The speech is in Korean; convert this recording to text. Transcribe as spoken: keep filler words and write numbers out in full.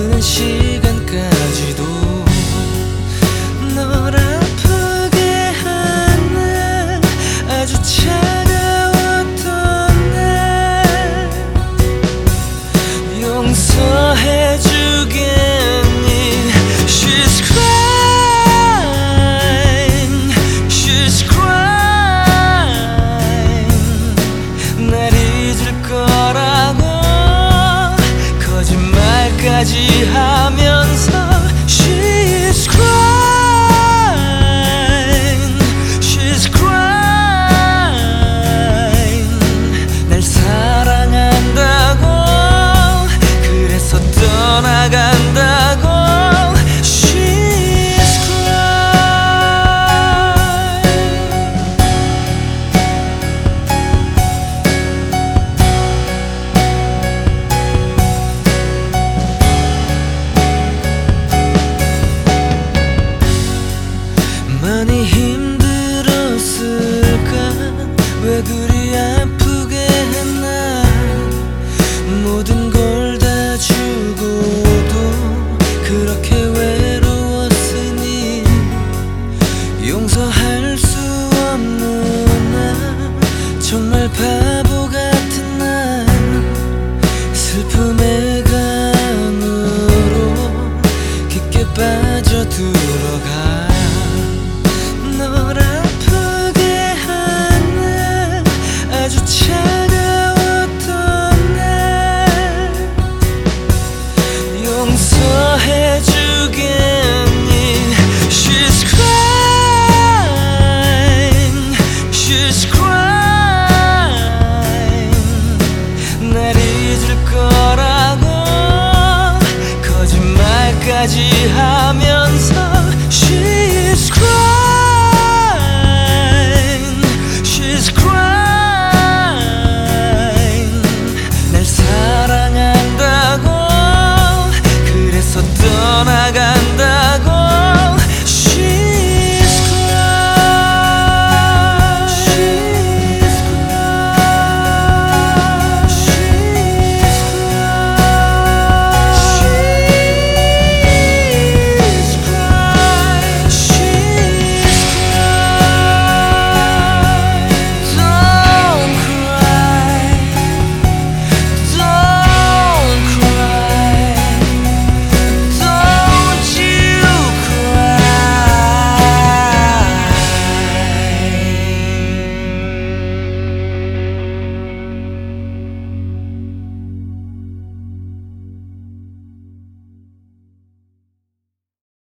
흐르는 시간까지도 널 아프게 하는 아주 차가웠던 날 용서해주겠니? She's crying, she's crying. 날 잊을 거라고 거짓말까지 하면서 She's crying, she's crying. 날 사랑한다고 그래서 떠나간다고 She's 많이 힘들었을까? 왜 그리 아프게 했나? 모든 걸 다 주고도 그렇게 외로웠으니 용서할 수 없는 나 정말 바보 같은 날 슬픔의 강으로 깊게 빠져들어가 널 아프게 하는 아주 차가웠던 날 용서해주겠니? She's crying, she's crying. 날 잊을 거라고 거짓말까지 하며